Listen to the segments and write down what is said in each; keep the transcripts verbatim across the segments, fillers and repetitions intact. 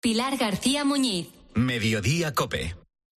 Pilar García Muñiz. Mediodía COPE.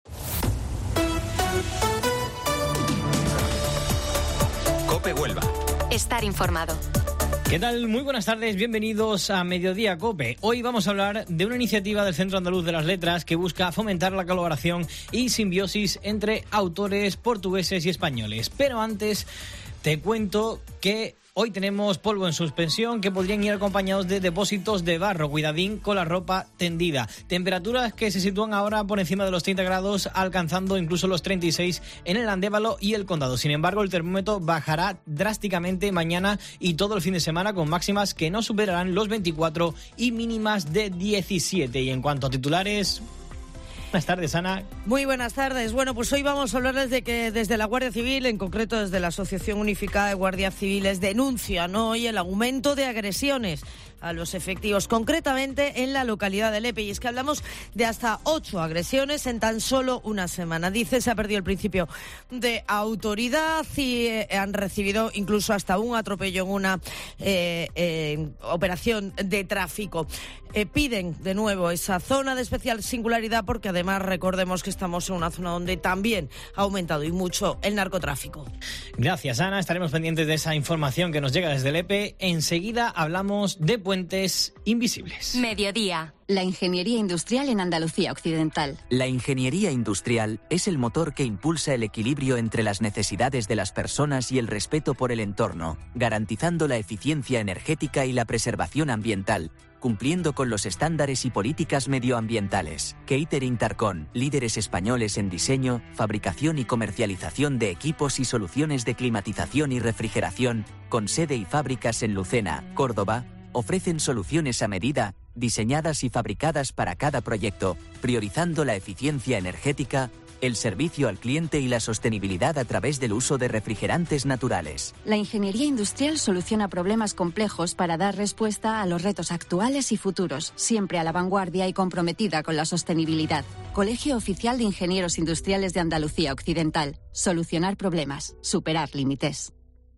COPE Huelva. Estar informado. ¿Qué tal? Muy buenas tardes, bienvenidos a Mediodía COPE. Hoy vamos a hablar de una iniciativa del Centro Andaluz de las Letras que busca fomentar la colaboración y simbiosis entre autores portugueses y españoles. Pero antes te cuento que hoy tenemos polvo en suspensión que podrían ir acompañados de depósitos de barro. Cuidadín con la ropa tendida. Temperaturas que se sitúan ahora por encima de los treinta grados, alcanzando incluso los treinta y seis en el Andévalo y el Condado. Sin embargo, el termómetro bajará drásticamente mañana y todo el fin de semana, con máximas que no superarán los veinticuatro y mínimas de diecisiete. Y en cuanto a titulares... Buenas tardes, Ana. Muy buenas tardes. Bueno, pues hoy vamos a hablarles de que desde la Guardia Civil, en concreto desde la Asociación Unificada de Guardias Civiles, denuncian hoy el aumento de agresiones a los efectivos, concretamente en la localidad de Lepe. Y es que hablamos de hasta ocho agresiones en tan solo una semana. Dice, se ha perdido el principio de autoridad y eh, han recibido incluso hasta un atropello en una eh, eh, operación de tráfico. Eh, piden de nuevo esa zona de especial singularidad porque además recordemos que estamos en una zona donde también ha aumentado y mucho el narcotráfico. Gracias, Ana. Estaremos pendientes de esa información que nos llega desde Lepe. Enseguida hablamos de puentes invisibles. Mediodía. La ingeniería industrial en Andalucía Occidental. La ingeniería industrial es el motor que impulsa el equilibrio entre las necesidades de las personas y el respeto por el entorno, garantizando la eficiencia energética y la preservación ambiental, cumpliendo con los estándares y políticas medioambientales. Catering Tarcón, líderes españoles en diseño, fabricación y comercialización de equipos y soluciones de climatización y refrigeración, con sede y fábricas en Lucena, Córdoba, ofrecen soluciones a medida, diseñadas y fabricadas para cada proyecto, priorizando la eficiencia energética, el servicio al cliente y la sostenibilidad a través del uso de refrigerantes naturales. La ingeniería industrial soluciona problemas complejos para dar respuesta a los retos actuales y futuros, siempre a la vanguardia y comprometida con la sostenibilidad. Colegio Oficial de Ingenieros Industriales de Andalucía Occidental. Solucionar problemas, superar límites.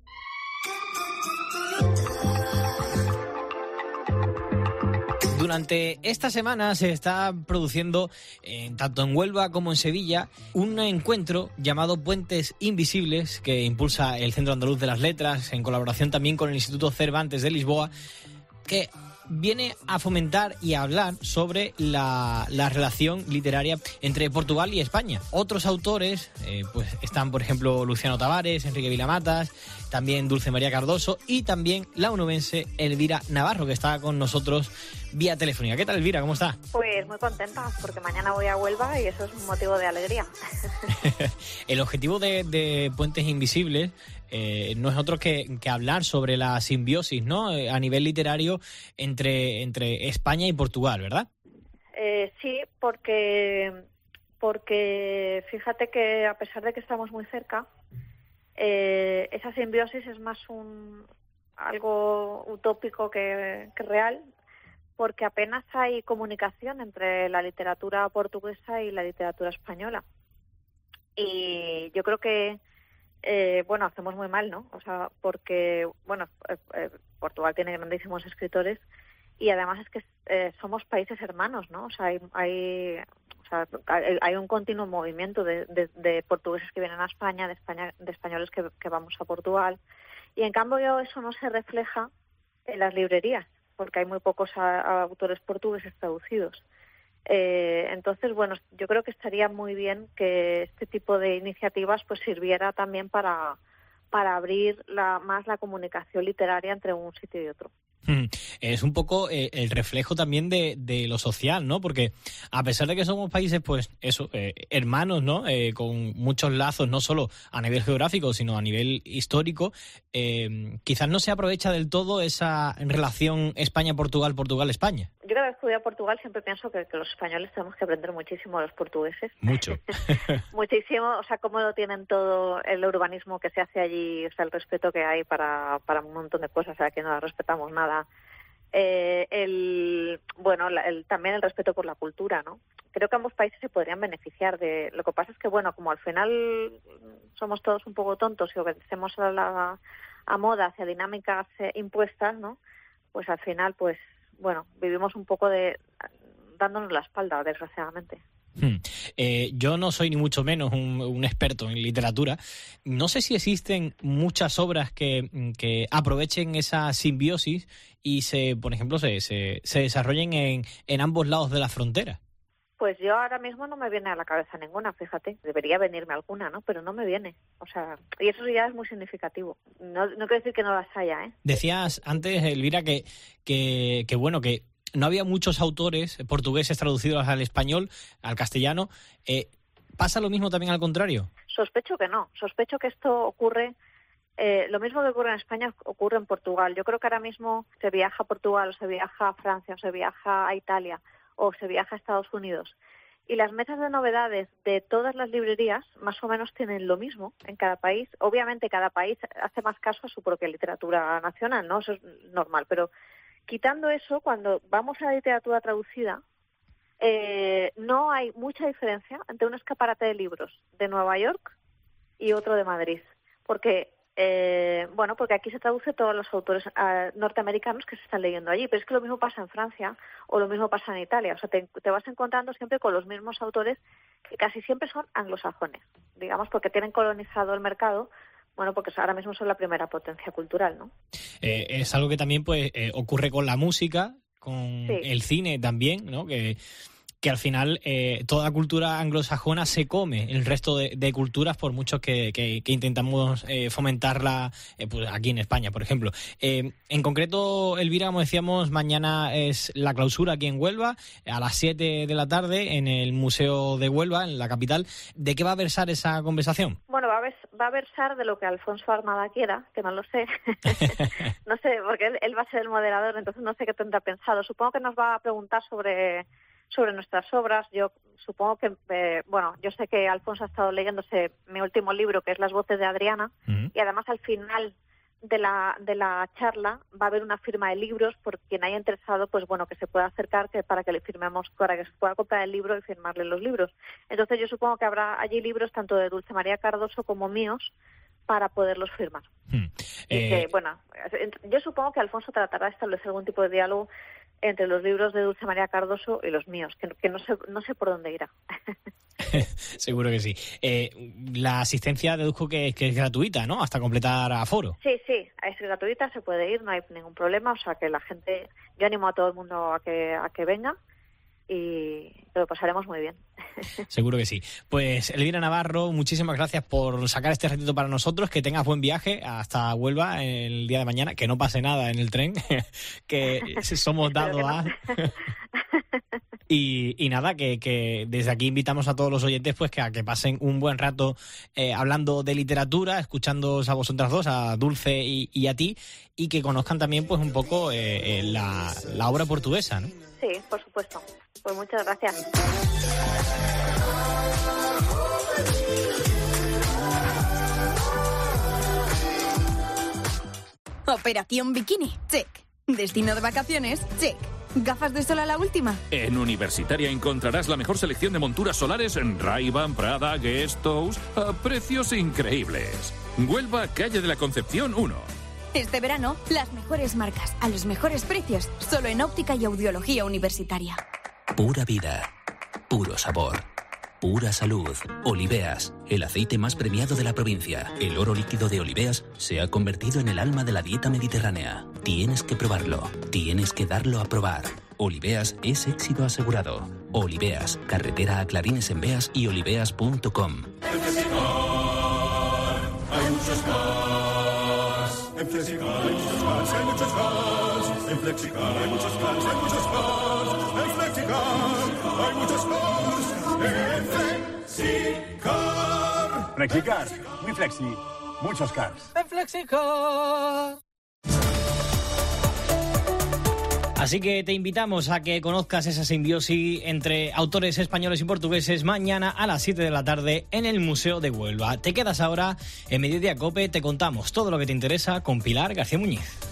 Durante esta semana se está produciendo, eh, tanto en Huelva como en Sevilla, un encuentro llamado Puentes Invisibles que impulsa el Centro Andaluz de las Letras, en colaboración también con el Instituto Cervantes de Lisboa, que viene a fomentar y a hablar sobre la, la relación literaria entre Portugal y España. Otros autores eh, pues están, por ejemplo, Luciano Tavares, Enrique Vilamatas, también Dulce María Cardoso y también la onubense Elvira Navarro, que está con nosotros vía telefónica. ¿Qué tal, Elvira? ¿Cómo está? Pues muy contenta, porque mañana voy a Huelva y eso es un motivo de alegría. El objetivo de, de Puentes Invisibles eh, no es otro que, que hablar sobre la simbiosis, ¿no?, eh, a nivel literario entre, entre España y Portugal, ¿verdad? Eh, sí, porque, porque fíjate que a pesar de que estamos muy cerca, eh, esa simbiosis es más un algo utópico que, que real, porque apenas hay comunicación entre la literatura portuguesa y la literatura española. Y yo creo que, eh, bueno, hacemos muy mal, ¿no? O sea, porque, bueno, eh, eh, Portugal tiene grandísimos escritores y además es que eh, somos países hermanos, ¿no? O sea, hay, hay, o sea, hay, hay un continuo movimiento de, de, de portugueses que vienen a España, de España, de españoles que, que vamos a Portugal. Y en cambio eso no se refleja en las librerías, porque hay muy pocos a, a autores portugueses traducidos. Eh, entonces, bueno, yo creo que estaría muy bien que este tipo de iniciativas pues sirviera también para, para abrir la, más la comunicación literaria entre un sitio y otro. Es un poco eh, el reflejo también de, de lo social, ¿no? Porque a pesar de que somos países, pues, eso, eh, hermanos, ¿no? Eh, con muchos lazos, no solo a nivel geográfico, sino a nivel histórico, eh, quizás no se aprovecha del todo esa relación España-Portugal, Portugal-España. Yo cada vez que voy a Portugal siempre pienso que, que los españoles tenemos que aprender muchísimo a los portugueses. Mucho. Muchísimo, o sea, cómo lo tienen todo el urbanismo que se hace allí, o sea, el respeto que hay para, para un montón de cosas, o sea, que no respetamos nada. Eh, el bueno la, el, también el respeto por la cultura, ¿no? Creo que ambos países se podrían beneficiar de. Lo que pasa es que, bueno, como al final somos todos un poco tontos y obedecemos a la a moda, hacia dinámicas eh, impuestas, ¿no? Pues al final, pues bueno, vivimos un poco de dándonos la espalda, desgraciadamente. Hmm. Eh, yo no soy ni mucho menos un, un experto en literatura. No sé si existen muchas obras que, que aprovechen esa simbiosis y se, por ejemplo, se, se, se desarrollen en, en ambos lados de la frontera. Pues yo ahora mismo no me viene a la cabeza ninguna, fíjate. Debería venirme alguna, ¿no? Pero no me viene. O sea, y eso ya es muy significativo. No, no quiero decir que no las haya, ¿eh? Decías antes, Elvira, que, que, que bueno, que no había muchos autores portugueses traducidos al español, al castellano. Eh, ¿Pasa lo mismo también al contrario? Sospecho que no. Sospecho que esto ocurre, eh, lo mismo que ocurre en España ocurre en Portugal. Yo creo que ahora mismo se viaja a Portugal, o se viaja a Francia, o se viaja a Italia, o se viaja a Estados Unidos. Y las mesas de novedades de todas las librerías más o menos tienen lo mismo en cada país. Obviamente cada país hace más caso a su propia literatura nacional, ¿no? Eso es normal, pero quitando eso, cuando vamos a la literatura traducida, eh, no hay mucha diferencia entre un escaparate de libros de Nueva York y otro de Madrid. Porque, eh, bueno, porque aquí se traduce todos los autores uh, norteamericanos que se están leyendo allí. Pero es que lo mismo pasa en Francia o lo mismo pasa en Italia. O sea, te, te vas encontrando siempre con los mismos autores que casi siempre son anglosajones, digamos, porque tienen colonizado el mercado. Bueno, porque ahora mismo son la primera potencia cultural, ¿no? Eh, es algo que también pues eh, ocurre con la música, con sí. el cine también, ¿no? Que, que al final eh, toda cultura anglosajona se come el resto de, de culturas, por mucho que, que, que intentamos eh, fomentarla eh, pues aquí en España, por ejemplo. Eh, en concreto, Elvira, como decíamos, mañana es la clausura aquí en Huelva, a las siete de la tarde, en el Museo de Huelva, en la capital. ¿De qué va a versar esa conversación? Bueno, va a, vers- va a versar de lo que Alfonso Armada quiera, que no lo sé. No sé, porque él, él va a ser el moderador, entonces no sé qué tendrá pensado. Supongo que nos va a preguntar sobre... sobre nuestras obras. Yo supongo que, eh, bueno, yo sé que Alfonso ha estado leyéndose mi último libro, que es Las voces de Adriana, uh-huh. y además al final de la de la charla va a haber una firma de libros por quien haya interesado, pues bueno, que se pueda acercar que para que le firmemos, para que se pueda comprar el libro y firmarle los libros. Entonces yo supongo que habrá allí libros tanto de Dulce María Cardoso como míos para poderlos firmar. Hmm. Eh... Y que, bueno, yo supongo que Alfonso tratará de establecer algún tipo de diálogo entre los libros de Dulce María Cardoso y los míos, que, que no sé no sé por dónde irá. Seguro que sí. Eh, la asistencia deduzco que, que es gratuita, ¿no? Hasta completar aforo. Sí, sí, es gratuita, se puede ir, no hay ningún problema, o sea que la gente, yo animo a todo el mundo a que a que venga y lo pasaremos muy bien. Seguro que sí. Pues Elvira Navarro, muchísimas gracias por sacar este ratito para nosotros, que tengas buen viaje hasta Huelva el día de mañana, que no pase nada en el tren, que somos dados a... Y, y nada, que, que desde aquí invitamos a todos los oyentes pues que a que pasen un buen rato eh, hablando de literatura, escuchándoos a vosotras dos, a Dulce y, y a ti, y que conozcan también pues un poco eh, eh, la, la obra portuguesa, ¿no? Sí, por supuesto. Pues muchas gracias. Operación Bikini, check. Destino de vacaciones, check. ¿Gafas de sol a la última? En Universitaria encontrarás la mejor selección de monturas solares en Ray-Ban, Prada, Guest House, a precios increíbles. Huelva, calle de la Concepción uno. Este verano, las mejores marcas, a los mejores precios, solo en Óptica y Audiología Universitaria. Pura vida, puro sabor, pura salud. Oliveas, el aceite más premiado de la provincia. El oro líquido de Oliveas se ha convertido en el alma de la dieta mediterránea. Tienes que probarlo, tienes que darlo a probar. Oliveas es éxito asegurado. Oliveas, carretera a Clarines en Beas y oliveas punto com. En Flexicar hay muchos cars. En Flexicar hay muchos cars, hay muchos cars. En Flexicar hay muchos cars, hay muchos cars. En Flexicar hay muchos cars. En Flexicar. Flexicar, muy flexi, muchos cars. En Flexicar. Así que te invitamos a que conozcas esa simbiosis entre autores españoles y portugueses mañana a las siete de la tarde en el Museo de Huelva. Te quedas ahora en Mediodía COPE, te contamos todo lo que te interesa con Pilar García Muñiz.